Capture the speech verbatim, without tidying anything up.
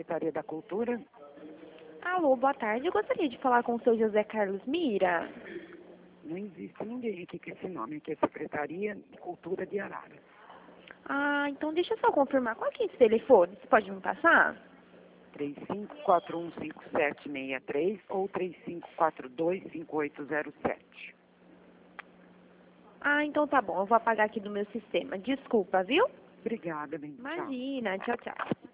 Secretaria da Cultura. Alô, boa tarde. Eu gostaria de falar com o seu José Carlos Mira. Não existe ninguém aqui com esse nome, aqui é Secretaria de Cultura de Arara. Ah, então deixa eu só confirmar. Qual que é esse telefone? Você pode me passar? três cinco quatro um cinco sete seis três ou três cinco quatro dois cinco oito zero sete. Ah, então tá bom. Eu vou apagar aqui do meu sistema. Desculpa, viu? Obrigada, bem. Tchau. Imagina. Tchau, tchau.